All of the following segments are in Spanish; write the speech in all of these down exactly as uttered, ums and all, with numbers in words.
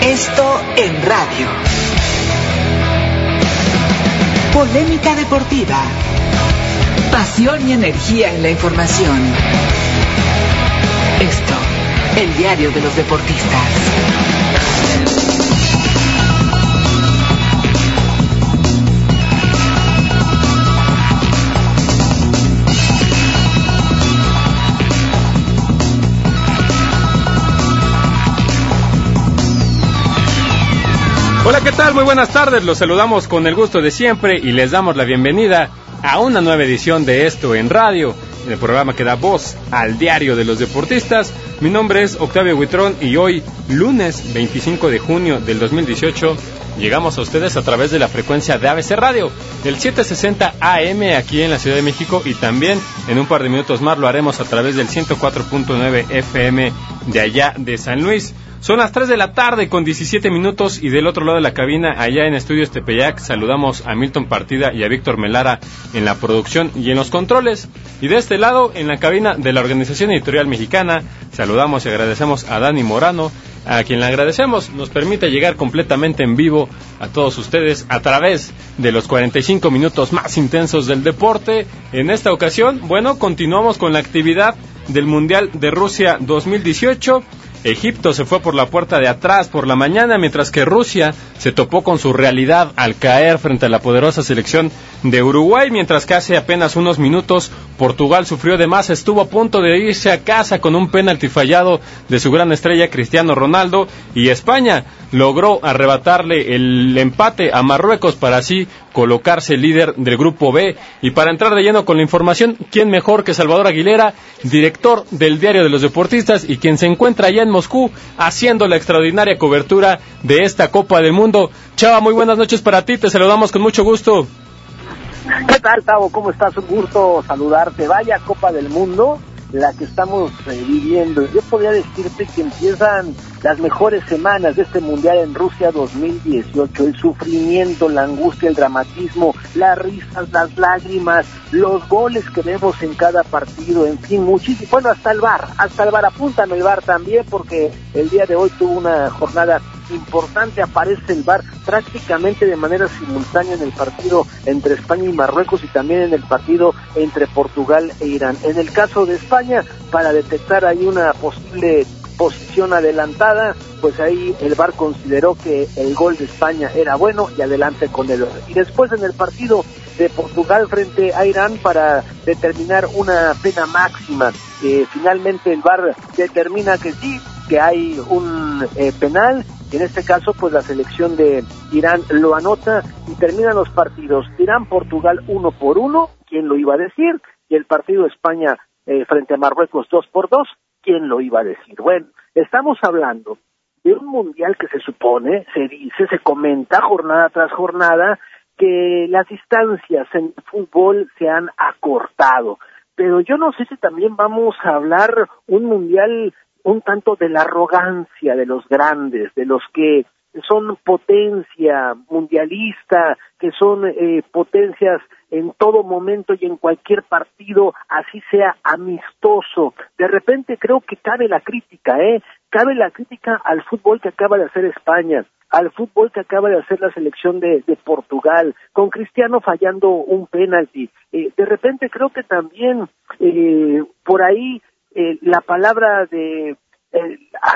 Esto en radio. Polémica deportiva. Pasión y energía en la información. Esto, el diario de los deportistas. Hola, ¿qué tal? Muy buenas tardes, los saludamos con el gusto de siempre y les damos la bienvenida a una nueva edición de Esto en Radio, el programa que da voz al diario de los deportistas. Mi nombre es Octavio Huitrón y hoy, lunes veinticinco de junio del dos mil dieciocho, llegamos a ustedes a través de la frecuencia de A B C Radio, del setecientos sesenta A M aquí en la Ciudad de México, y también en un par de minutos más lo haremos a través del ciento cuatro punto nueve F M de allá de San Luis. Son las tres de la tarde con diecisiete minutos y del otro lado de la cabina, allá en Estudios Tepeyac, saludamos a Milton Partida y a Víctor Melara en la producción y en los controles. Y de este lado, en la cabina de la Organización Editorial Mexicana, saludamos y agradecemos a Dani Morano, a quien le agradecemos nos permite llegar completamente en vivo a todos ustedes a través de los cuarenta y cinco minutos más intensos del deporte. En esta ocasión, bueno, continuamos con la actividad del Mundial de Rusia dos mil dieciocho. Egipto se fue por la puerta de atrás por la mañana, mientras que Rusia se topó con su realidad al caer frente a la poderosa selección de Uruguay, mientras que hace apenas unos minutos Portugal sufrió de más, estuvo a punto de irse a casa con un penalti fallado de su gran estrella Cristiano Ronaldo, y España logró arrebatarle el empate a Marruecos para así colocarse líder del grupo B. Y para entrar de lleno con la información, ¿quién mejor que Salvador Aguilera, director del Diario de los Deportistas y quien se encuentra allá en Moscú haciendo la extraordinaria cobertura de esta Copa del Mundo? Chava, muy buenas noches para ti, te saludamos con mucho gusto. ¿Qué tal, Tavo? ¿Cómo estás? Un gusto saludarte. Vaya Copa del Mundo la que estamos eh, viviendo. Yo podría decirte que empiezan las mejores semanas de este Mundial en Rusia dos mil dieciocho. El sufrimiento, la angustia, el dramatismo, las risas, las lágrimas, los goles que vemos en cada partido, en fin, muchísimo. Bueno, hasta el V A R, hasta el V A R, apúntame el V A R también, porque el día de hoy tuvo una jornada importante, aparece el V A R prácticamente de manera simultánea en el partido entre España y Marruecos y también en el partido entre Portugal e Irán. En el caso de España, para detectar ahí una posible posición adelantada, pues ahí el V A R consideró que el gol de España era bueno y adelante con él. Y después en el partido de Portugal frente a Irán, para determinar una pena máxima, eh, finalmente el V A R determina que sí, que hay un eh, penal, y en este caso pues la selección de Irán lo anota y terminan los partidos Irán-Portugal uno por uno, ¿quién lo iba a decir? Y el partido España eh, frente a Marruecos dos por dos, ¿quién lo iba a decir? Bueno, estamos hablando de un mundial que se supone, se dice, se comenta jornada tras jornada que las distancias en el fútbol se han acortado, pero yo no sé si también vamos a hablar un mundial un tanto de la arrogancia de los grandes, de los que son potencia mundialista, que son eh, potencias en todo momento y en cualquier partido, así sea amistoso. De repente creo que cabe la crítica, ¿eh? Cabe la crítica al fútbol que acaba de hacer España, al fútbol que acaba de hacer la selección de, de Portugal, con Cristiano fallando un penalti. Eh, de repente creo que también eh, por ahí Eh, la palabra de eh,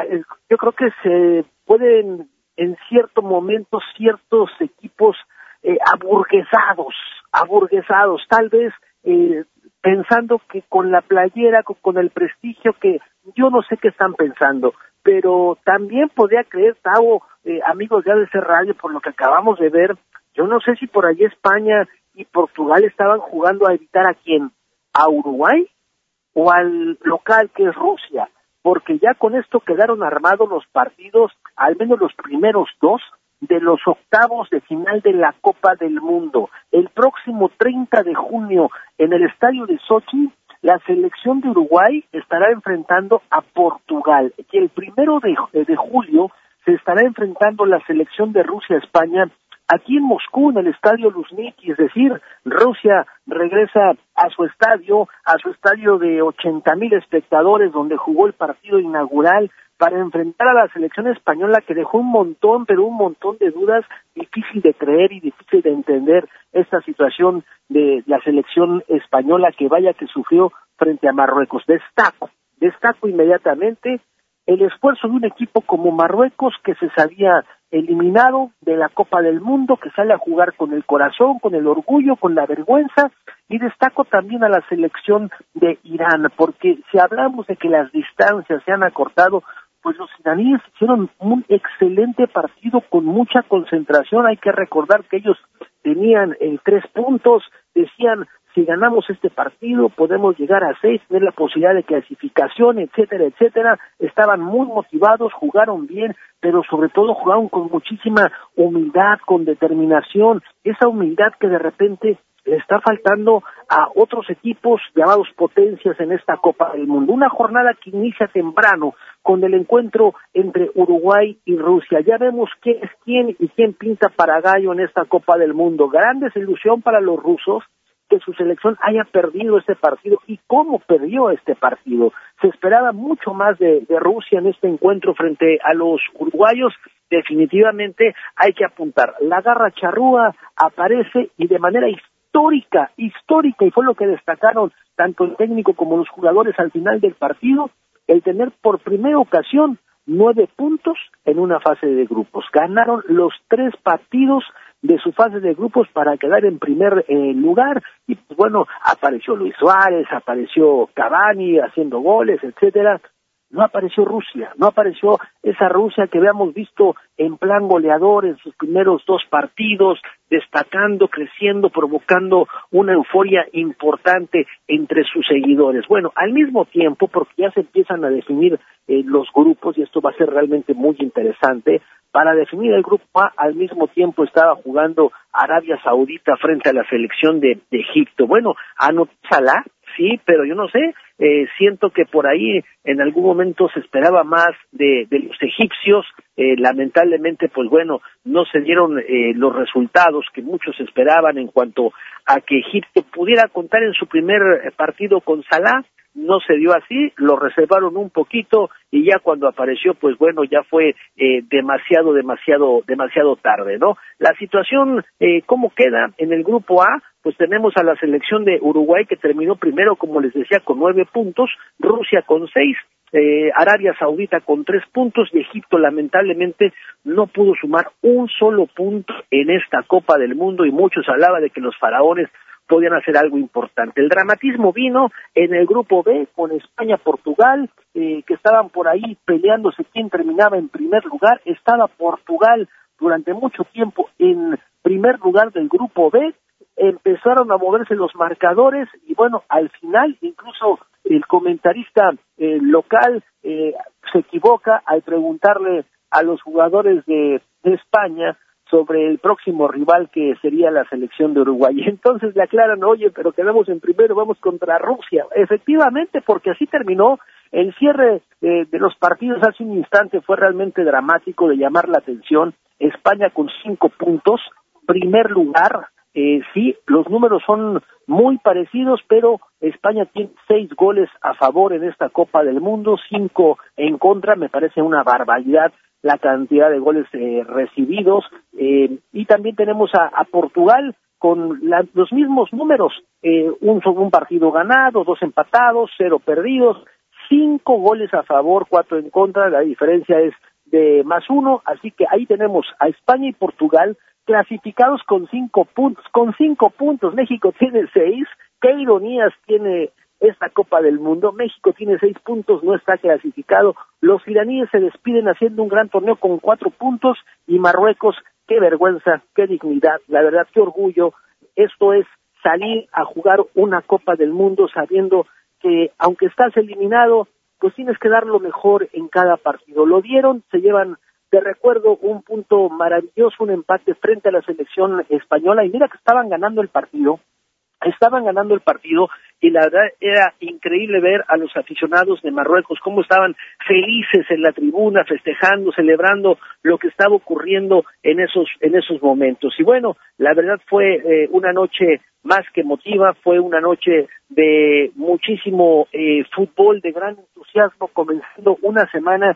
yo creo que se pueden en cierto momento ciertos equipos eh, aburguesados, aburguesados, tal vez eh, pensando que con la playera, con, con el prestigio, que yo no sé qué están pensando, pero también podría creer, Tavo, eh, amigos de A B C Radio, por lo que acabamos de ver, yo no sé si por allí España y Portugal estaban jugando a evitar a quién, a Uruguay o al local que es Rusia, porque ya con esto quedaron armados los partidos, al menos los primeros dos, de los octavos de final de la Copa del Mundo. El próximo treinta de junio, en el estadio de Sochi, la selección de Uruguay estará enfrentando a Portugal, y el primero de, de julio se estará enfrentando la selección de Rusia a España, aquí en Moscú, en el estadio Luzhniki, es decir, Rusia regresa a su estadio, a su estadio de ochenta mil espectadores, donde jugó el partido inaugural para enfrentar a la selección española, que dejó un montón, pero un montón de dudas, difícil de creer y difícil de entender esta situación de la selección española, que vaya que sufrió frente a Marruecos. Destaco, destaco inmediatamente el esfuerzo de un equipo como Marruecos, que se sabía eliminado de la Copa del Mundo, que sale a jugar con el corazón, con el orgullo, con la vergüenza, y destaco también a la selección de Irán, porque si hablamos de que las distancias se han acortado, pues los iraníes hicieron un excelente partido con mucha concentración. Hay que recordar que ellos tenían eh, tres puntos, decían, si ganamos este partido podemos llegar a seis, tener la posibilidad de clasificación, etcétera, etcétera. Estaban muy motivados, jugaron bien, pero sobre todo jugaron con muchísima humildad, con determinación, esa humildad que de repente le está faltando a otros equipos llamados potencias en esta Copa del Mundo. Una jornada que inicia temprano con el encuentro entre Uruguay y Rusia. Ya vemos quién es quién y quién pinta para gallo en esta Copa del Mundo. Gran desilusión para los rusos que su selección haya perdido este partido. ¿Y cómo perdió este partido? Se esperaba mucho más de, de Rusia en este encuentro frente a los uruguayos. Definitivamente hay que apuntar. La garra charrúa aparece y de manera histórica, histórica, y fue lo que destacaron tanto el técnico como los jugadores al final del partido, el tener por primera ocasión nueve puntos en una fase de grupos. Ganaron los tres partidos de su fase de grupos para quedar en primer eh, lugar, y pues bueno, apareció Luis Suárez, apareció Cavani haciendo goles, etcétera. No apareció Rusia, no apareció esa Rusia que habíamos visto en plan goleador en sus primeros dos partidos, destacando, creciendo, provocando una euforia importante entre sus seguidores. Bueno, al mismo tiempo, porque ya se empiezan a definir eh, los grupos, y esto va a ser realmente muy interesante, para definir el grupo A, al mismo tiempo estaba jugando Arabia Saudita frente a la selección de, de Egipto. Bueno, anotó Salah, sí, pero yo no sé, eh, siento que por ahí en algún momento se esperaba más de, de los egipcios, eh, lamentablemente pues bueno, no se dieron eh, los resultados que muchos esperaban en cuanto a que Egipto pudiera contar en su primer partido con Salah. No se dio así, lo reservaron un poquito y ya cuando apareció, pues bueno, ya fue eh, demasiado, demasiado, demasiado tarde, ¿no? La situación, eh, ¿cómo queda en el grupo A? Pues tenemos a la selección de Uruguay que terminó primero, como les decía, con nueve puntos, Rusia con seis, eh, Arabia Saudita con tres puntos y Egipto lamentablemente no pudo sumar un solo punto en esta Copa del Mundo, y muchos hablaban de que los faraones podían hacer algo importante. El dramatismo vino en el grupo B con España, Portugal, eh, que estaban por ahí peleándose quién terminaba en primer lugar. Estaba Portugal durante mucho tiempo en primer lugar del grupo B, empezaron a moverse los marcadores y bueno, al final incluso el comentarista eh, local eh, se equivoca al preguntarle a los jugadores de, de España sobre el próximo rival que sería la selección de Uruguay. Entonces le aclaran, oye, pero quedamos en primero, vamos contra Rusia. Efectivamente, porque así terminó el cierre eh, de los partidos hace un instante, fue realmente dramático, de llamar la atención. España con cinco puntos, primer lugar, eh, sí, los números son muy parecidos, pero España tiene seis goles a favor en esta Copa del Mundo, cinco en contra, me parece una barbaridad la cantidad de goles eh, recibidos, eh, y también tenemos a, a Portugal con la, los mismos números, eh, un, un partido ganado, dos empatados, cero perdidos, cinco goles a favor, cuatro en contra, la diferencia es de más uno, así que ahí tenemos a España y Portugal clasificados con cinco puntos, con cinco puntos, México tiene seis, qué ironías tiene esta Copa del Mundo. México tiene seis puntos, no está clasificado. Los iraníes se despiden haciendo un gran torneo con cuatro puntos y Marruecos, qué vergüenza, qué dignidad, la verdad, qué orgullo. Esto es salir a jugar una Copa del Mundo sabiendo que aunque estás eliminado, pues tienes que dar lo mejor en cada partido. Lo dieron, se llevan de recuerdo un punto maravilloso, un empate frente a la selección española, y mira que estaban ganando el partido. Estaban ganando el partido y la verdad era increíble ver a los aficionados de Marruecos cómo estaban felices en la tribuna, festejando, celebrando lo que estaba ocurriendo en esos en esos momentos. Y bueno, la verdad fue eh, una noche más que emotiva, fue una noche de muchísimo eh, fútbol, de gran entusiasmo, comenzando una semana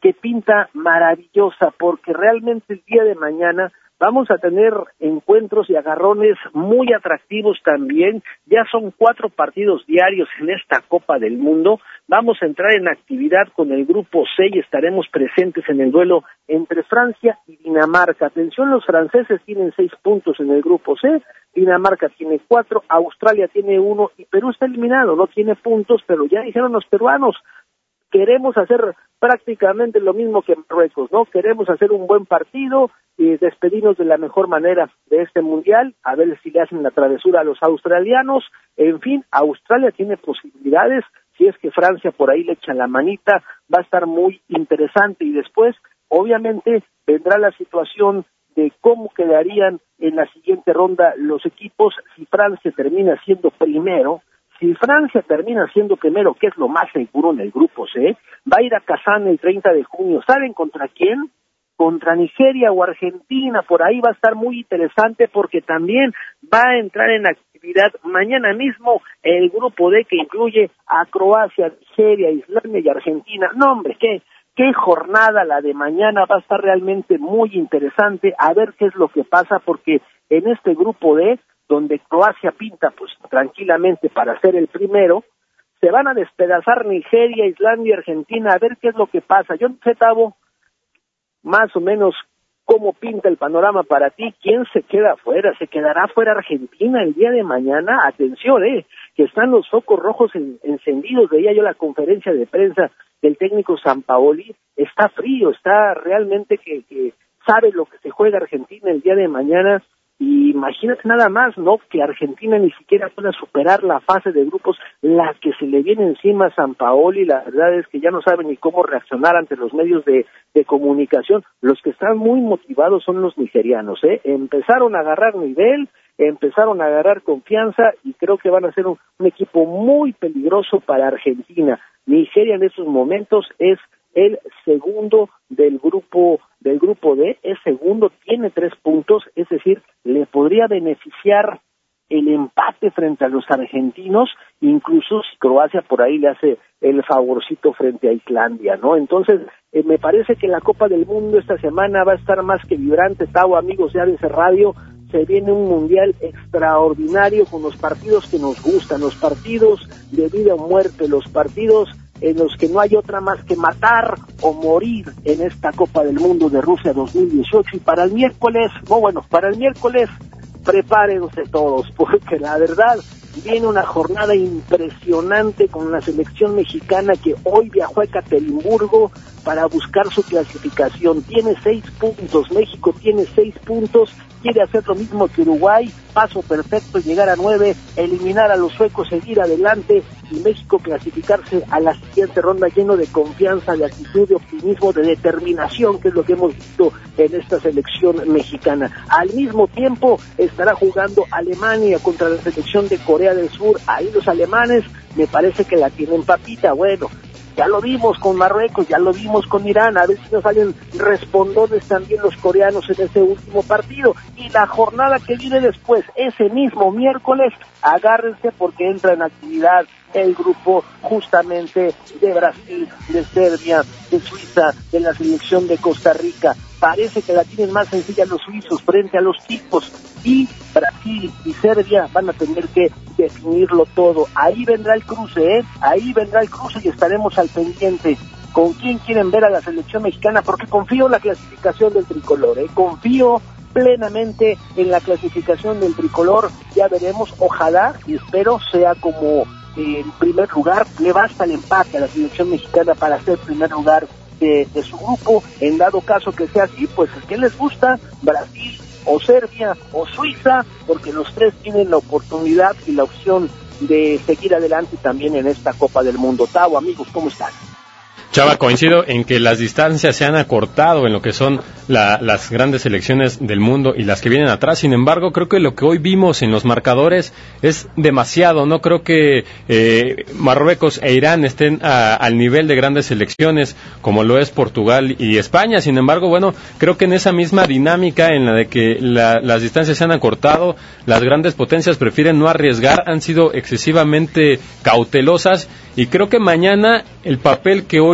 que pinta maravillosa, porque realmente el día de mañana vamos a tener encuentros y agarrones muy atractivos también. Ya son cuatro partidos diarios en esta Copa del Mundo. Vamos a entrar en actividad con el grupo C y estaremos presentes en el duelo entre Francia y Dinamarca. Atención, los franceses tienen seis puntos en el grupo C, Dinamarca tiene cuatro, Australia tiene uno y Perú está eliminado, no tiene puntos, pero ya dijeron los peruanos, queremos hacer prácticamente lo mismo que Marruecos, ¿no? Queremos hacer un buen partido y despedirnos de la mejor manera de este mundial, a ver si le hacen la travesura a los australianos. En fin, Australia tiene posibilidades, si es que Francia por ahí le echa la manita, va a estar muy interesante. Y después, obviamente, vendrá la situación de cómo quedarían en la siguiente ronda los equipos si Francia termina siendo primero. Si Francia termina siendo primero, que es lo más seguro en el grupo C, va a ir a Kazán el treinta de junio. ¿Saben contra quién? Contra Nigeria o Argentina. Por ahí va a estar muy interesante porque también va a entrar en actividad mañana mismo el grupo D, que incluye a Croacia, Nigeria, Islandia y Argentina. No, hombre, qué, qué jornada la de mañana. Va a estar realmente muy interesante a ver qué es lo que pasa, porque en este grupo D, donde Croacia pinta pues tranquilamente para ser el primero, se van a despedazar Nigeria, Islandia y Argentina, a ver qué es lo que pasa. Yo no sé, Tavo, más o menos cómo pinta el panorama para ti. ¿Quién se queda afuera? ¿Se quedará fuera Argentina el día de mañana? Atención, eh, que están los focos rojos en, encendidos. Veía yo la conferencia de prensa del técnico Sampaoli. Está frío, está realmente que, que sabe lo que se juega Argentina el día de mañana. Y imagínate nada más, ¿no?, que Argentina ni siquiera pueda superar la fase de grupos, la que se le viene encima a Sampaoli. La verdad es que ya no sabe ni cómo reaccionar ante los medios de, de comunicación. Los que están muy motivados son los nigerianos, ¿eh? Empezaron a agarrar nivel, empezaron a agarrar confianza y creo que van a ser un, un equipo muy peligroso para Argentina. Nigeria en estos momentos es el segundo del grupo del grupo D, es segundo, tiene tres puntos, es decir, le podría beneficiar el empate frente a los argentinos, incluso si Croacia por ahí le hace el favorcito frente a Islandia, ¿no? Entonces, eh, me parece que la Copa del Mundo esta semana va a estar más que vibrante. Tavo, amigos de A B C Radio, se viene un mundial extraordinario con los partidos que nos gustan, los partidos de vida o muerte, los partidos en los que no hay otra más que matar o morir en esta Copa del Mundo de Rusia dos mil dieciocho. Y para el miércoles, no, bueno, para el miércoles, prepárense todos, porque la verdad viene una jornada impresionante con la selección mexicana que hoy viajó a Ekaterimburgo para buscar su clasificación. Tiene seis puntos, México tiene seis puntos, quiere hacer lo mismo que Uruguay, paso perfecto, llegar a nueve, eliminar a los suecos, seguir adelante y México clasificarse a la siguiente ronda lleno de confianza, de actitud, de optimismo, de determinación, que es lo que hemos visto en esta selección mexicana. Al mismo tiempo estará jugando Alemania contra la selección de Corea del Sur. Ahí los alemanes me parece que la tienen papita. Bueno, ya lo vimos con Marruecos, ya lo vimos con Irán, a ver si nos salen respondones también los coreanos en ese último partido. Y la jornada que viene después, ese mismo miércoles, agárrense porque entra en actividad el grupo justamente de Brasil, de Serbia, de Suiza, de la selección de Costa Rica. Parece que la tienen más sencilla los suizos frente a los tipos, y Brasil y Serbia van a tener que definirlo todo. Ahí vendrá el cruce, ¿eh? Ahí vendrá el cruce y estaremos al pendiente. ¿Con quién quieren ver a la selección mexicana? Porque confío en la clasificación del tricolor, ¿eh? Confío plenamente en la clasificación del tricolor. Ya veremos, ojalá y espero sea como en primer lugar. Le basta el empate a la selección mexicana para ser primer lugar de, de su grupo. En dado caso que sea así, pues ¿qué les gusta? Brasil o Serbia o Suiza, porque los tres tienen la oportunidad y la opción de seguir adelante también en esta Copa del Mundo. Tavo, amigos, ¿cómo están? Chava, coincido en que las distancias se han acortado en lo que son la, las grandes selecciones del mundo y las que vienen atrás. Sin embargo, creo que lo que hoy vimos en los marcadores es demasiado. No creo que eh, Marruecos e Irán estén a, al nivel de grandes selecciones como lo es Portugal y España. Sin embargo, bueno, creo que en esa misma dinámica en la de que la, las distancias se han acortado, las grandes potencias prefieren no arriesgar, han sido excesivamente cautelosas. Y creo que mañana el papel que hoy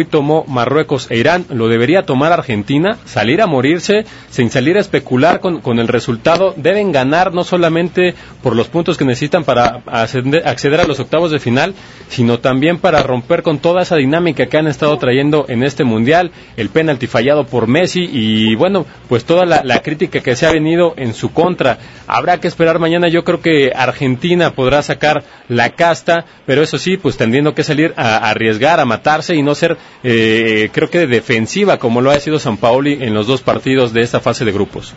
tomó Marruecos e Irán, lo debería tomar Argentina, salir a morirse, sin salir a especular con, con el resultado. Deben ganar no solamente por los puntos que necesitan para ascender, acceder a los octavos de final, sino también para romper con toda esa dinámica que han estado trayendo en este Mundial, el penalti fallado por Messi y bueno, pues toda la, la crítica que se ha venido en su contra. Habrá que esperar mañana, yo creo que Argentina podrá sacar la casta, pero eso sí, pues teniendo que salir a, a arriesgar, a matarse y no ser, eh, creo que defensiva como lo ha sido Sampaoli en los dos partidos de esta fase de grupos.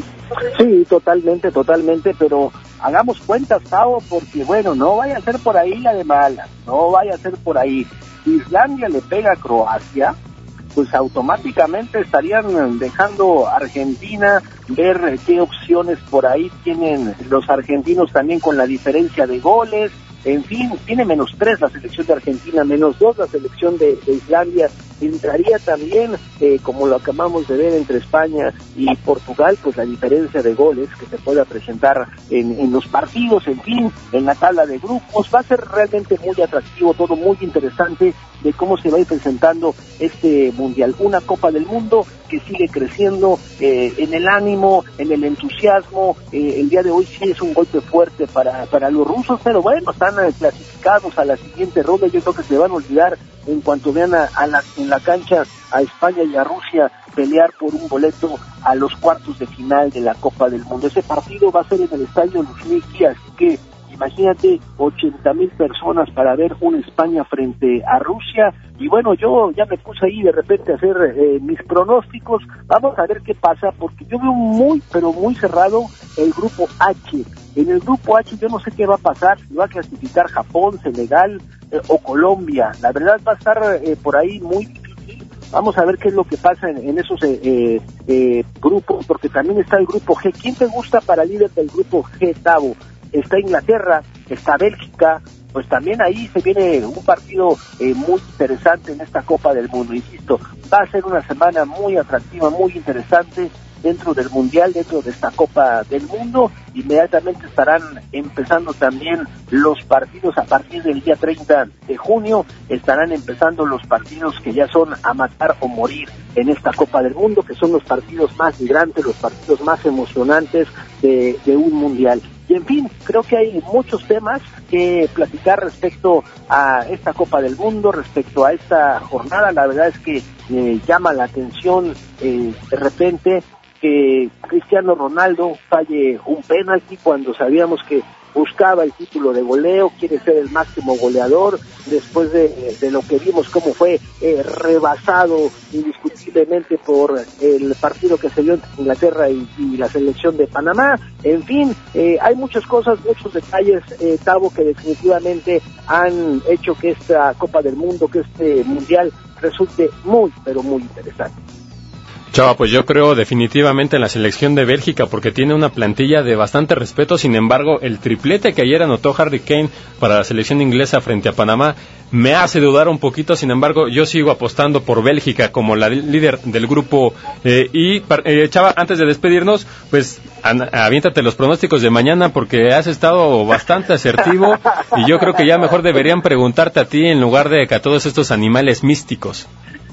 Sí, totalmente, totalmente, pero hagamos cuentas, Tao, porque bueno, no vaya a ser por ahí la de mala, no vaya a ser por ahí. Si Islandia le pega a Croacia, pues automáticamente estarían dejando a Argentina, ver qué opciones por ahí tienen los argentinos también con la diferencia de goles. En fin, tiene menos tres la selección de Argentina, menos dos la selección de, de Islandia. Entraría también, eh, como lo acabamos de ver entre España y Portugal, pues la diferencia de goles que se pueda presentar en, en los partidos, en fin, en la tabla de grupos. Va a ser realmente muy atractivo, todo muy interesante de cómo se va a ir presentando este Mundial. Una Copa del Mundo que sigue creciendo eh, en el ánimo, en el entusiasmo. Eh, el día de hoy sí es un golpe fuerte para, para los rusos, pero bueno, están eh, clasificados a la siguiente ronda. Yo creo que se van a olvidar en cuanto vean a, a la, en la cancha a España y a Rusia pelear por un boleto a los cuartos de final de la Copa del Mundo. Ese partido va a ser en el estadio Luzhniki, así que imagínate ochenta mil personas para ver una España frente a Rusia. Y bueno, yo ya me puse ahí de repente a hacer eh, mis pronósticos. Vamos a ver qué pasa, porque yo veo muy, pero muy cerrado el grupo H. En el grupo H yo no sé qué va a pasar, si va a clasificar Japón, Senegal eh, o Colombia. La verdad va a estar eh, por ahí muy difícil. Vamos a ver qué es lo que pasa en, en esos eh, eh, eh, grupos, porque también está el grupo G. ¿Quién te gusta para líder del grupo G, Tavo? Está Inglaterra, está Bélgica, pues también ahí se viene un partido eh, muy interesante en esta Copa del Mundo. Insisto, va a ser una semana muy atractiva, muy interesante dentro del Mundial, dentro de esta Copa del Mundo. Inmediatamente estarán empezando también los partidos a partir del día treinta de junio, estarán empezando los partidos que ya son a matar o morir en esta Copa del Mundo, que son los partidos más vibrantes, los partidos más emocionantes de, de un Mundial. Y en fin, creo que hay muchos temas que platicar respecto a esta Copa del Mundo, respecto a esta jornada. La verdad es que eh, llama la atención eh, de repente que Cristiano Ronaldo falle un penalti cuando sabíamos que buscaba el título de goleo, quiere ser el máximo goleador, después de, de lo que vimos cómo fue eh, rebasado indiscutiblemente por el partido que se dio entre Inglaterra y, y la selección de Panamá. En fin, eh, hay muchas cosas, muchos detalles, eh, Tavo, que definitivamente han hecho que esta Copa del Mundo, que este Mundial resulte muy, pero muy interesante. Chava, pues yo creo definitivamente en la selección de Bélgica, porque tiene una plantilla de bastante respeto. Sin embargo, el triplete que ayer anotó Harry Kane para la selección inglesa frente a Panamá me hace dudar un poquito. Sin embargo, yo sigo apostando por Bélgica como la líder del grupo. Eh, y, eh, Chava, antes de despedirnos, pues an- aviéntate los pronósticos de mañana, porque has estado bastante asertivo y yo creo que ya mejor deberían preguntarte a ti en lugar de a todos estos animales místicos.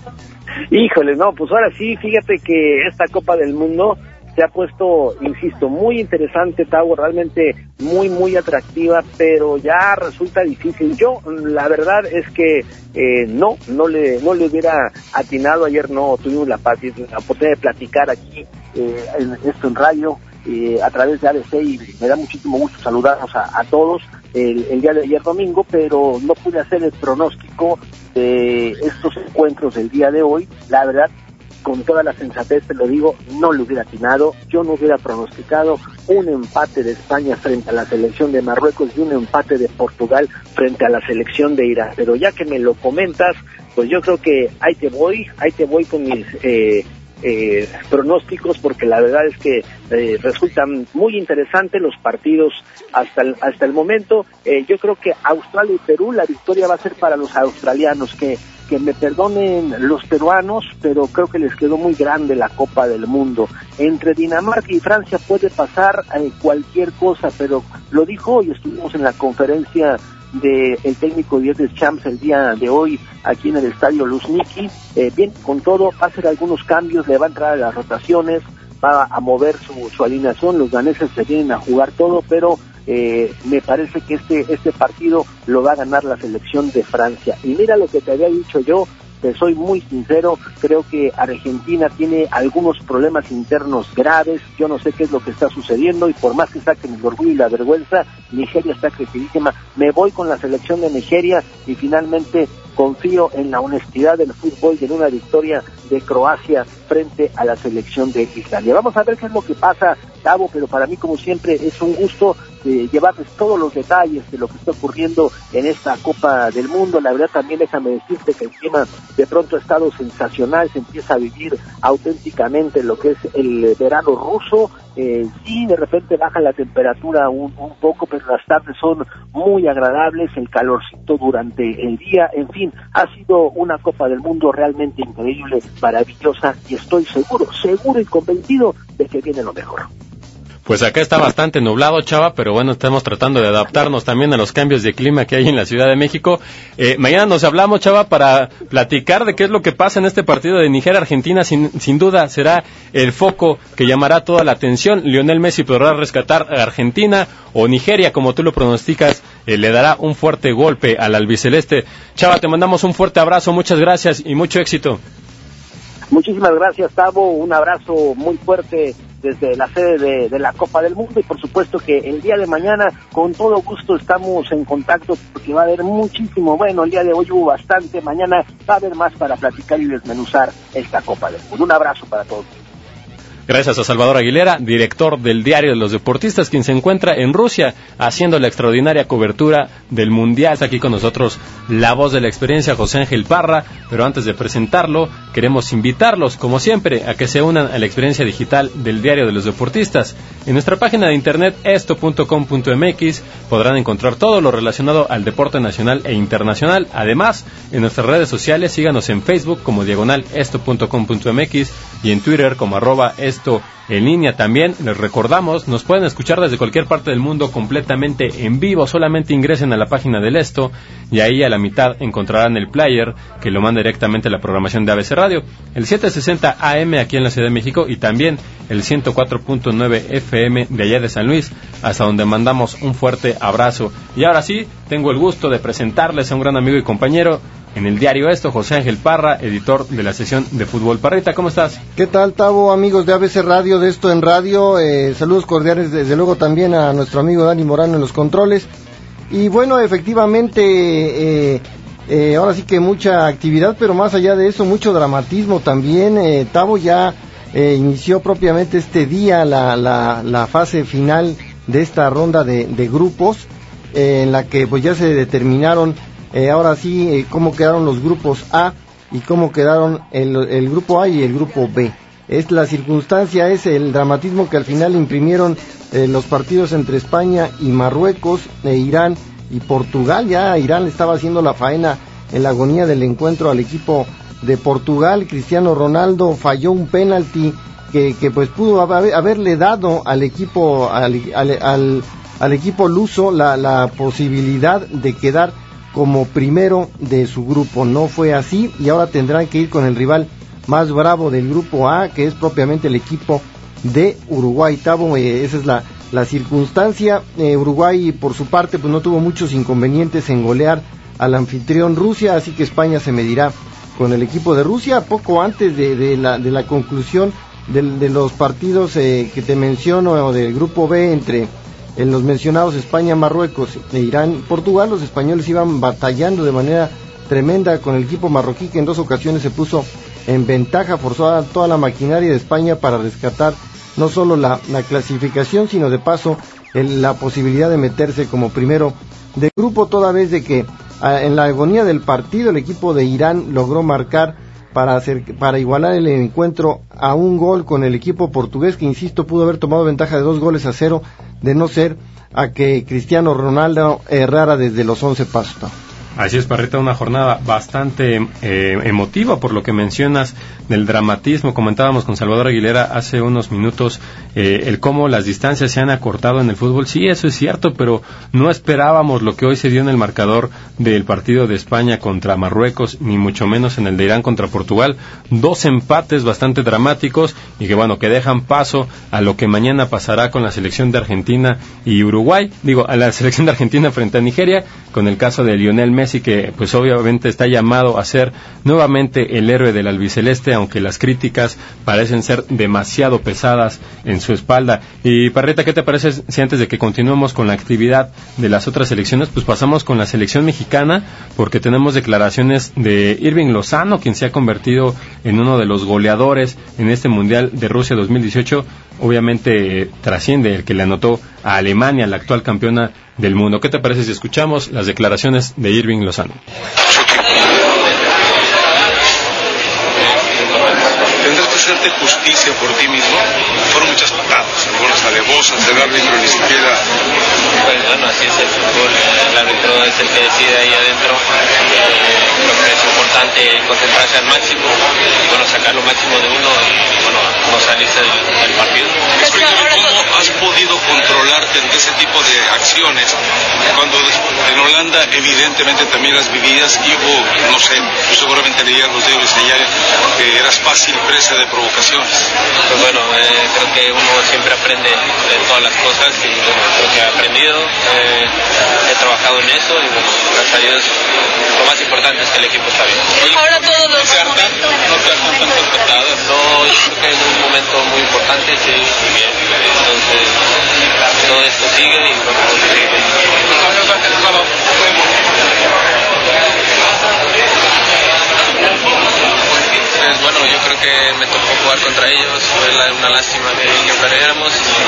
Híjole, no, pues ahora sí, fíjate que esta Copa del Mundo se ha puesto, insisto, muy interesante, Tavo, realmente muy, muy atractiva, pero ya resulta difícil. Yo, la verdad es que eh, no, no le no le hubiera atinado. Ayer no tuvimos la, la oportunidad de platicar aquí, eh, en, esto en radio, eh, a través de A B C, y me da muchísimo gusto saludarnos a, a todos el, el día de ayer domingo, pero no pude hacer el pronóstico de estos encuentros del día de hoy. La verdad, con toda la sensatez te lo digo, no le hubiera atinado. Yo no hubiera pronosticado un empate de España frente a la selección de Marruecos y un empate de Portugal frente a la selección de Irán. Pero ya que me lo comentas, pues yo creo que ahí te voy, ahí te voy con mis eh, eh, pronósticos, porque la verdad es que eh, resultan muy interesantes los partidos hasta el, hasta el momento. Eh, yo creo que Australia y Perú, la victoria va a ser para los australianos, que que me perdonen los peruanos, pero creo que les quedó muy grande la Copa del Mundo. Entre Dinamarca y Francia puede pasar eh, cualquier cosa, pero lo dijo hoy, estuvimos en la conferencia del técnico Didier Deschamps el día de hoy aquí en el estadio Luzhniki. Eh, bien, con todo, va a hacer algunos cambios, le va a entrar a las rotaciones, va a mover su, su alineación, los daneses se vienen a jugar todo, pero eh, me parece que este, este partido lo va a ganar la selección de Francia. Y mira lo que te había dicho yo, te soy muy sincero, creo que Argentina tiene algunos problemas internos graves, yo no sé qué es lo que está sucediendo, y por más que saquen el orgullo y la vergüenza, Nigeria está crecidísima. Me voy con la selección de Nigeria y finalmente confío en la honestidad del fútbol y en una victoria de Croacia frente a la selección de Italia. Vamos a ver qué es lo que pasa, Gabo, pero para mí, como siempre, es un gusto eh, llevarles todos los detalles de lo que está ocurriendo en esta Copa del Mundo. La verdad, también déjame decirte que el clima de pronto ha estado sensacional, se empieza a vivir auténticamente lo que es el verano ruso. Eh, sí, de repente baja la temperatura un, un poco, pero las tardes son muy agradables, el calorcito durante el día, en fin, ha sido una Copa del Mundo realmente increíble, maravillosa, y estoy seguro, seguro y convencido de que viene lo mejor. Pues acá está bastante nublado, Chava, pero bueno, estamos tratando de adaptarnos también a los cambios de clima que hay en la Ciudad de México. Eh, mañana nos hablamos, Chava, para platicar de qué es lo que pasa en este partido de Nigeria-Argentina. Sin, sin duda será el foco que llamará toda la atención. Lionel Messi podrá rescatar a Argentina, o Nigeria, como tú lo pronosticas, eh, le dará un fuerte golpe al albiceleste. Chava, te mandamos un fuerte abrazo, muchas gracias y mucho éxito. Muchísimas gracias, Tavo, un abrazo muy fuerte desde la sede de, de la Copa del Mundo, y por supuesto que el día de mañana con todo gusto estamos en contacto, porque va a haber muchísimo. Bueno, el día de hoy hubo bastante, mañana va a haber más para platicar y desmenuzar esta Copa del Mundo. Un abrazo para todos. Gracias a Salvador Aguilera, director del Diario de los Deportistas, quien se encuentra en Rusia haciendo la extraordinaria cobertura del Mundial. Está aquí con nosotros la voz de la experiencia, José Ángel Parra, pero antes de presentarlo, queremos invitarlos, como siempre, a que se unan a la experiencia digital del Diario de los Deportistas. En nuestra página de internet, esto punto com punto m x, podrán encontrar todo lo relacionado al deporte nacional e internacional. Además, en nuestras redes sociales, síganos en Facebook como diagonal esto punto com punto m x y en Twitter como arroba esto en línea. También les recordamos, nos pueden escuchar desde cualquier parte del mundo completamente en vivo. Solamente ingresen a la página del Esto y ahí a la mitad encontrarán el player que lo manda directamente a la programación de A B C Radio, el setecientos sesenta A M aquí en la Ciudad de México, y también el ciento cuatro punto nueve F M de allá de San Luis, hasta donde mandamos un fuerte abrazo. Y ahora sí, tengo el gusto de presentarles a un gran amigo y compañero en el diario Esto, José Ángel Parra, editor de la sección de fútbol. Parrita, ¿cómo estás? ¿Qué tal, Tavo? Amigos de A B C Radio, de Esto en Radio, eh, saludos cordiales desde luego también a nuestro amigo Dani Morano en los controles. Y bueno, efectivamente, eh, eh, ahora sí que mucha actividad, pero más allá de eso, mucho dramatismo también. eh, Tavo, ya eh, inició propiamente este día la, la, la fase final de esta ronda de, de grupos, eh, en la que pues ya se determinaron Eh, ahora sí, eh, cómo quedaron los grupos A y cómo quedaron el, el grupo A y el grupo B. Es la circunstancia, es el dramatismo que al final imprimieron eh, los partidos entre España y Marruecos, e Irán y Portugal. Ya Irán le estaba haciendo la faena en la agonía del encuentro al equipo de Portugal. Cristiano Ronaldo falló un penalti que, que pues pudo haber, haberle dado al equipo al, al, al, al equipo luso la, la posibilidad de quedar como primero de su grupo. No fue así y ahora tendrán que ir con el rival más bravo del grupo A, que es propiamente el equipo de Uruguay. Tavo, eh, esa es la, la circunstancia. eh, Uruguay por su parte pues no tuvo muchos inconvenientes en golear al anfitrión Rusia, así que España se medirá con el equipo de Rusia poco antes de, de, la, de la conclusión de, de los partidos eh, que te menciono, del grupo B, entre en los mencionados España, Marruecos e Irán, Portugal. Los españoles iban batallando de manera tremenda con el equipo marroquí, que en dos ocasiones se puso en ventaja, forzó a toda la maquinaria de España para rescatar no solo la, la clasificación, sino de paso el, la posibilidad de meterse como primero de grupo, toda vez de que a, en la agonía del partido el equipo de Irán logró marcar para hacer, para igualar el encuentro a un gol con el equipo portugués, que insisto pudo haber tomado ventaja de dos goles a cero, de no ser a que Cristiano Ronaldo errara desde los once pasos. Así es, Parrita, una jornada bastante eh, emotiva por lo que mencionas del dramatismo. Comentábamos con Salvador Aguilera hace unos minutos eh, el cómo las distancias se han acortado en el fútbol. Sí, eso es cierto, pero no esperábamos lo que hoy se dio en el marcador del partido de España contra Marruecos, ni mucho menos en el de Irán contra Portugal. Dos empates bastante dramáticos y que, bueno, que dejan paso a lo que mañana pasará con la selección de Argentina y Uruguay. Digo, a la selección de Argentina frente a Nigeria, con el caso de Lionel Messi, Messi, que pues obviamente está llamado a ser nuevamente el héroe del albiceleste, aunque las críticas parecen ser demasiado pesadas en su espalda. Y Parrita, ¿qué te parece si antes de que continuemos con la actividad de las otras selecciones, pues pasamos con la selección mexicana, porque tenemos declaraciones de Irving Lozano, quien se ha convertido en uno de los goleadores en este Mundial de Rusia dos mil dieciocho? Obviamente eh, trasciende el que le anotó a Alemania, la actual campeona del mundo. ¿Qué te parece si escuchamos las declaraciones de Irving Lozano? Tendrás que hacerte justicia por ti mismo. Fueron muchas patadas, algunas alevosas, el árbitro ni siquiera... Pues bueno, así es el fútbol, el árbitro es el que decide ahí adentro. Eh, creo que es importante concentrarse al máximo, y bueno, sacar lo máximo de uno y bueno, no salirse del, del partido. Explícame cómo has podido controlarte ante ese tipo de acciones, cuando en Holanda evidentemente también las vivías y hubo, no sé, tú seguramente leías los diarios allá que eras fácil presa de provocaciones. Pues bueno, eh, creo que uno siempre aprende de todas las cosas y bueno, creo que he aprendido, eh, he trabajado en eso y bueno, gracias a Dios lo más importante es que el equipo está bien. Ahora todos los ¿No te hartan? ¿No te hartan tantas patadas? No, yo creo que es un momento muy importante, sí, y bien, entonces todo esto sigue y vamos a seguir. Pues bueno, yo creo que me tocó jugar contra ellos, fue una lástima que, que perdiéramos y bueno,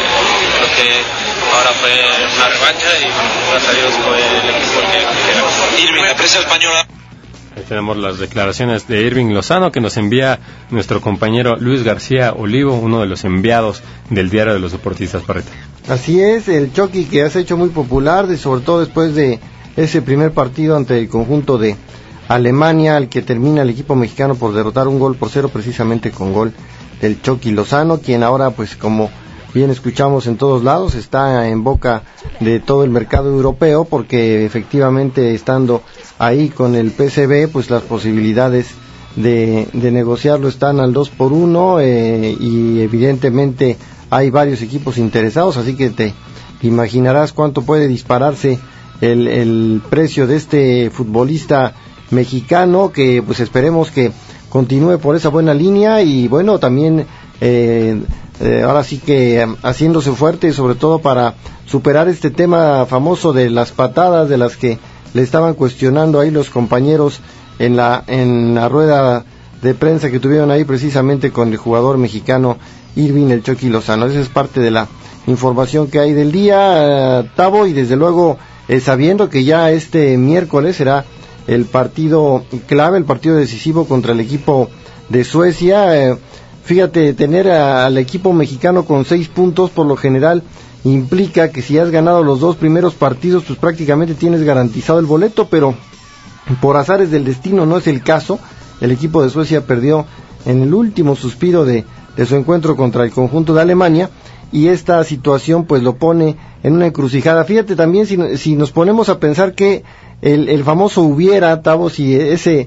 creo que ahora fue una revancha y bueno, gracias a Dios fue el equipo que queremos. Irving, la prensa española. Ahí tenemos las declaraciones de Irving Lozano, que nos envía nuestro compañero Luis García Olivo, uno de los enviados del Diario de los Deportistas, Parreta. Así es, el Chucky que has hecho muy popular, de, sobre todo después de ese primer partido ante el conjunto de Alemania, al que termina el equipo mexicano por derrotar un gol por cero, precisamente con gol del Chucky Lozano, quien ahora, pues como bien escuchamos en todos lados, está en boca de todo el mercado europeo, porque efectivamente estando ahí con el P S V, pues las posibilidades de, de negociarlo están al dos por uno, eh, y evidentemente hay varios equipos interesados, así que te imaginarás cuánto puede dispararse el, el precio de este futbolista mexicano, que pues esperemos que continúe por esa buena línea y bueno, también eh, eh, ahora sí que um, haciéndose fuerte, sobre todo para superar este tema famoso de las patadas, de las que le estaban cuestionando ahí los compañeros en la en la rueda de prensa que tuvieron ahí precisamente con el jugador mexicano Irving el Chucky Lozano. Esa es parte de la información que hay del día, uh, Tavo, y desde luego eh, sabiendo que ya este miércoles será el partido clave, el partido decisivo contra el equipo de Suecia. Eh, fíjate, tener a, al equipo mexicano con seis puntos por lo general implica que si has ganado los dos primeros partidos, pues prácticamente tienes garantizado el boleto, pero por azares del destino no es el caso. El equipo de Suecia perdió en el último suspiro de, de su encuentro contra el conjunto de Alemania, y esta situación pues lo pone en una encrucijada. Fíjate también, si, si nos ponemos a pensar que el, el famoso hubiera, Tavo, si ese,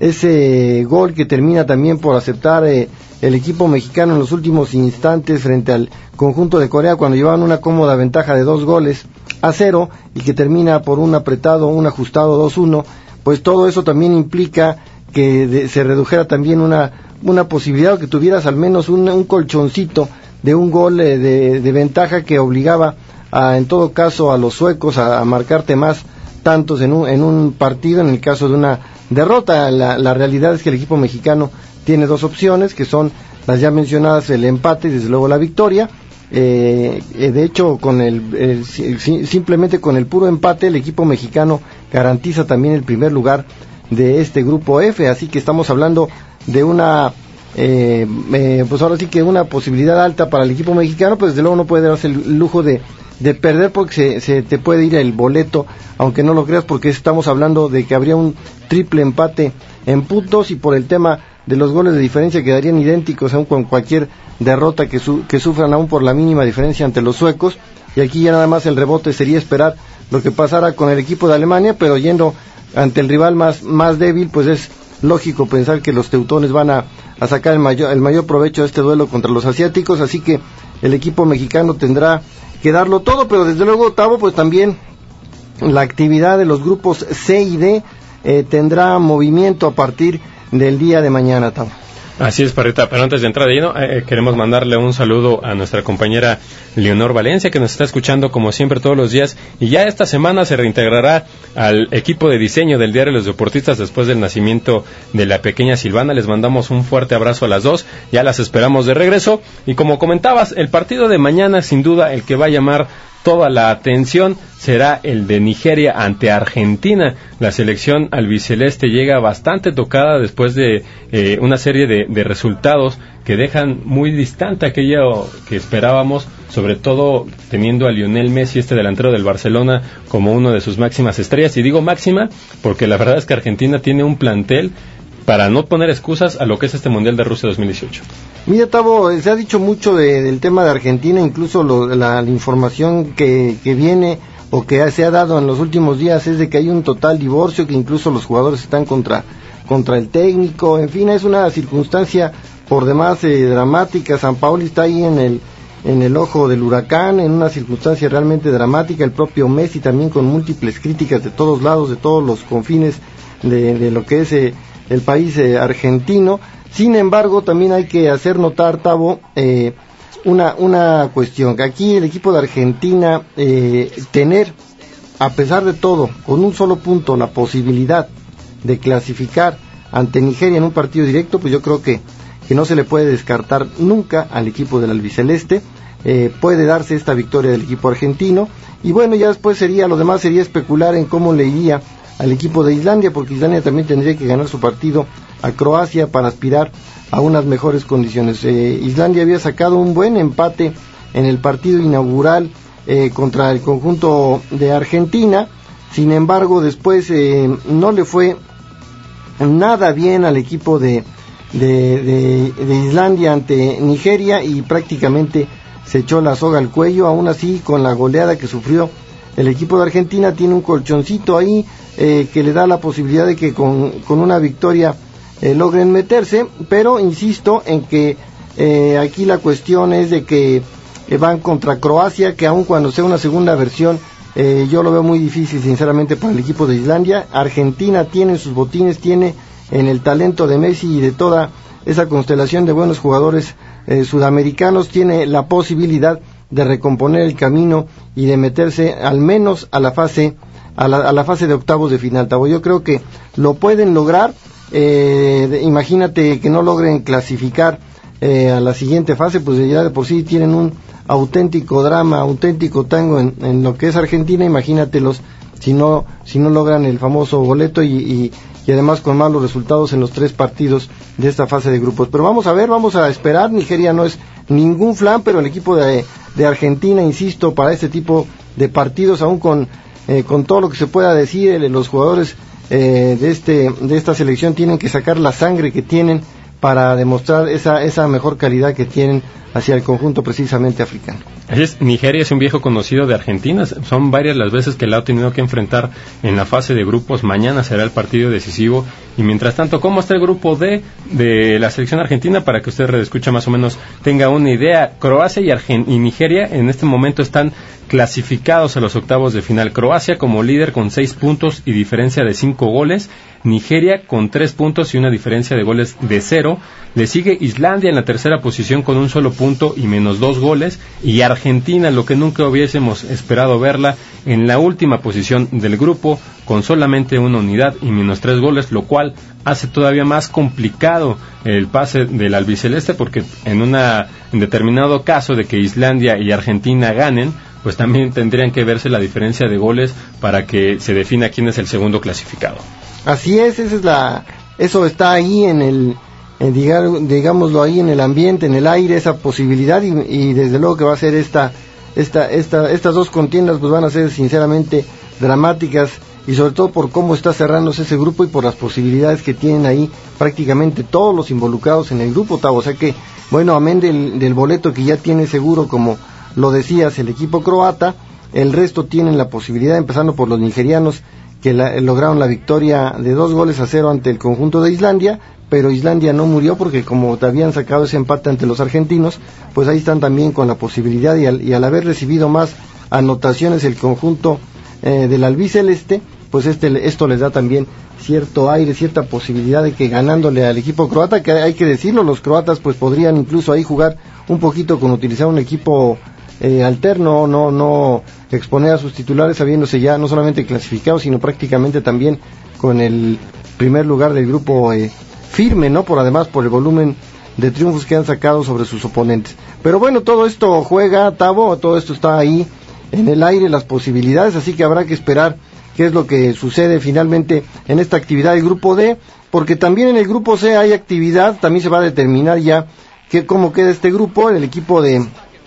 ese gol que termina también por aceptar eh, el equipo mexicano en los últimos instantes frente al conjunto de Corea, cuando llevaban una cómoda ventaja de dos goles a cero, y que termina por un apretado, un ajustado dos uno, pues todo eso también implica que de, se redujera también una, una posibilidad, o que tuvieras al menos un, un colchoncito de un gol eh, de, de ventaja que obligaba a, en todo caso, a los suecos a, a marcarte más tantos en un, en un partido en el caso de una derrota. La, la realidad es que el equipo mexicano tiene dos opciones, que son las ya mencionadas, el empate y desde luego la victoria. Eh, de hecho, con el, el simplemente con el puro empate, el equipo mexicano garantiza también el primer lugar de este grupo F, así que estamos hablando de una eh, eh, pues ahora sí que una posibilidad alta para el equipo mexicano, pues desde luego no puede darse el lujo de, de perder porque se, se te puede ir el boleto, aunque no lo creas, porque estamos hablando de que habría un triple empate en puntos, y por el tema de los goles de diferencia quedarían idénticos aún con cualquier derrota que, su, que sufran aún por la mínima diferencia ante los suecos, y aquí ya nada más el rebote sería esperar lo que pasara con el equipo de Alemania, pero yendo ante el rival más, más débil, pues es lógico pensar que los teutones van a, a sacar el mayor, el mayor provecho de este duelo contra los asiáticos, así que el equipo mexicano tendrá que darlo todo, pero desde luego, Tavo, pues también la actividad de los grupos C y D eh, tendrá movimiento a partir del día de mañana, Tavo. Así es, Parrita, pero antes de entrar de lleno, eh, queremos mandarle un saludo a nuestra compañera Leonor Valencia, que nos está escuchando como siempre todos los días, y ya esta semana se reintegrará al equipo de diseño del Diario de los Deportistas después del nacimiento de la pequeña Silvana. Les mandamos un fuerte abrazo a las dos, ya las esperamos de regreso, y como comentabas, el partido de mañana, sin duda, el que va a llamar toda la atención será el de Nigeria ante Argentina. La selección albiceleste llega bastante tocada después de eh, una serie de, de resultados que dejan muy distante aquello que esperábamos, sobre todo teniendo a Lionel Messi, este delantero del Barcelona, como uno de sus máximas estrellas. Y digo máxima porque la verdad es que Argentina tiene un plantel para no poner excusas a lo que es este Mundial de Rusia dos mil dieciocho. Mira, Tavo, se ha dicho mucho de, del tema de Argentina, incluso lo, la, la información que, que viene o que se ha dado en los últimos días es de que hay un total divorcio, que incluso los jugadores están contra, contra el técnico, en fin, es una circunstancia por demás eh, dramática. Sampaoli está ahí en el, en el ojo del huracán, en una circunstancia realmente dramática, el propio Messi también con múltiples críticas de todos lados, de todos los confines de, de lo que es eh, el país eh, argentino. Sin embargo, también hay que hacer notar, Tavo, eh, una, una cuestión, que aquí el equipo de Argentina, eh, tener, a pesar de todo, con un solo punto, la posibilidad de clasificar ante Nigeria en un partido directo, pues yo creo que, que no se le puede descartar nunca al equipo del albiceleste. Eh, puede darse esta victoria del equipo argentino, y bueno, ya después sería, lo demás sería especular en cómo le iría al equipo de Islandia, porque Islandia también tendría que ganar su partido a Croacia para aspirar a unas mejores condiciones. Eh, Islandia había sacado un buen empate en el partido inaugural eh, contra el conjunto de Argentina, sin embargo después eh, no le fue nada bien al equipo de, de, de, de Islandia ante Nigeria, y prácticamente se echó la soga al cuello. Aún así, con la goleada que sufrió el equipo de Argentina, tiene un colchoncito ahí eh, que le da la posibilidad de que con, con una victoria eh, logren meterse, pero insisto en que eh, aquí la cuestión es de que eh, van contra Croacia, que aun cuando sea una segunda versión, eh, yo lo veo muy difícil sinceramente para el equipo de Islandia. Argentina tiene sus botines, tiene en el talento de Messi y de toda esa constelación de buenos jugadores eh, sudamericanos, tiene la posibilidad de recomponer el camino y de meterse al menos a la fase a la, a la fase de octavos de final, Tavo. Yo creo que lo pueden lograr. Eh, de, imagínate que no logren clasificar eh, a la siguiente fase, pues ya de por sí tienen un auténtico drama, auténtico tango en, en lo que es Argentina. Imagínatelos si no si no logran el famoso boleto, y, y, y además con malos resultados en los tres partidos de esta fase de grupos. Pero vamos a ver, vamos a esperar. Nigeria no es ningún flan, pero el equipo de, de Argentina, insisto, para este tipo de partidos, aún con eh, con todo lo que se pueda decir, eh, los jugadores eh, de este de esta selección tienen que sacar la sangre que tienen para demostrar esa esa mejor calidad que tienen hacia el conjunto precisamente africano. Así es, Nigeria es un viejo conocido de Argentina, son varias las veces que la ha tenido que enfrentar en la fase de grupos. Mañana será el partido decisivo, y mientras tanto, ¿cómo está el grupo D de la selección argentina? Para que usted redescucha más o menos tenga una idea. Croacia y, Argen- y Nigeria en este momento están clasificados a los octavos de final. Croacia como líder con seis puntos y diferencia de cinco goles, Nigeria con tres puntos y una diferencia de goles de cero. Le sigue Islandia en la tercera posición con un solo punto y menos dos goles, y Argentina, lo que nunca hubiésemos esperado verla, en la última posición del grupo con solamente una unidad y menos tres goles, lo cual hace todavía más complicado el pase del albiceleste, porque en una en determinado caso de que Islandia y Argentina ganen, pues también tendrían que verse la diferencia de goles para que se defina quién es el segundo clasificado. Así es, esa es la, eso está ahí en el, en diga, digámoslo ahí en el ambiente, en el aire, esa posibilidad, y, y desde luego que va a ser esta esta, esta, estas dos contiendas pues van a ser sinceramente dramáticas, y sobre todo por cómo está cerrándose ese grupo y por las posibilidades que tienen ahí prácticamente todos los involucrados en el grupo, Tavo. O sea que, bueno, amén del, del boleto que ya tiene seguro, como lo decías, el equipo croata, el resto tienen la posibilidad, empezando por los nigerianos, que la, lograron la victoria de dos goles a cero ante el conjunto de Islandia, pero Islandia no murió porque como te habían sacado ese empate ante los argentinos, pues ahí están también con la posibilidad, y al, y al haber recibido más anotaciones el conjunto eh, del albiceleste, pues este esto les da también cierto aire, cierta posibilidad de que ganándole al equipo croata, que hay que decirlo, los croatas pues podrían incluso ahí jugar un poquito con utilizar un equipo eh, alterno, no no exponer a sus titulares habiéndose ya no solamente clasificados, sino prácticamente también con el primer lugar del grupo eh, firme, ¿no? Por además por el volumen de triunfos que han sacado sobre sus oponentes. Pero bueno, todo esto juega, Tavo, todo esto está ahí en el aire, las posibilidades, así que habrá que esperar qué es lo que sucede finalmente en esta actividad del grupo D, porque también en el grupo C hay actividad, también se va a determinar ya que, cómo queda este grupo. El equipo de,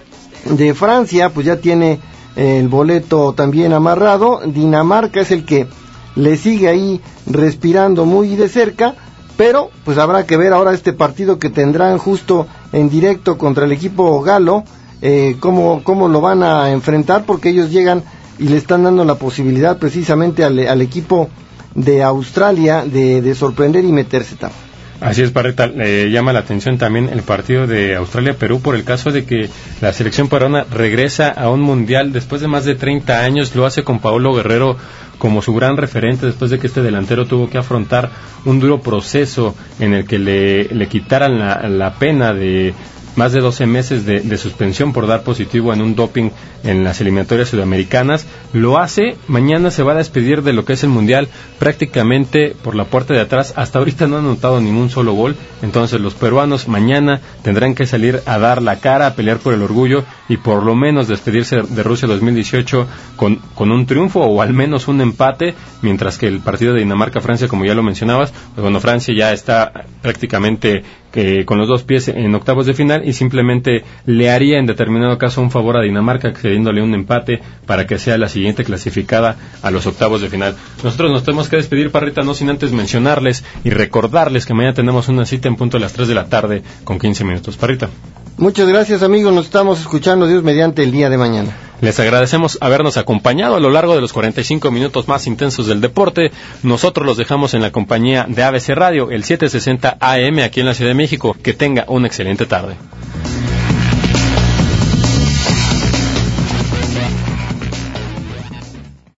de Francia pues ya tiene el boleto también amarrado. Dinamarca es el que le sigue ahí respirando muy de cerca, pero pues habrá que ver ahora este partido que tendrán justo en directo contra el equipo galo, eh, cómo, cómo lo van a enfrentar, porque ellos llegan y le están dando la posibilidad precisamente al, al equipo de Australia de, de sorprender y meterse. Tam. Así es, Parrita, eh, llama la atención también el partido de Australia-Perú por el caso de que la selección peruana regresa a un mundial después de más de treinta años, lo hace con Paolo Guerrero como su gran referente, después de que este delantero tuvo que afrontar un duro proceso en el que le, le quitaran la, la pena de más de doce meses de, de suspensión por dar positivo en un doping en las eliminatorias sudamericanas. Lo hace, mañana se va a despedir de lo que es el mundial prácticamente por la puerta de atrás. Hasta ahorita no han anotado ningún solo gol, entonces los peruanos mañana tendrán que salir a dar la cara, a pelear por el orgullo y por lo menos despedirse de Rusia dos mil dieciocho con, con un triunfo o al menos un empate, mientras que el partido de Dinamarca-Francia, como ya lo mencionabas, pues bueno, Francia ya está prácticamente eh, con los dos pies en octavos de final y simplemente le haría en determinado caso un favor a Dinamarca cediéndole un empate para que sea la siguiente clasificada a los octavos de final. Nosotros nos tenemos que despedir, Parrita, no sin antes mencionarles y recordarles que mañana tenemos una cita en punto a las tres de la tarde con quince minutos. Parrita. Muchas gracias, amigos, nos estamos escuchando, Dios mediante, el día de mañana. Les agradecemos habernos acompañado a lo largo de los cuarenta y cinco minutos más intensos del deporte. Nosotros los dejamos en la compañía de A B C Radio, el setecientos sesenta A M aquí en la Ciudad de México. Que tenga una excelente tarde.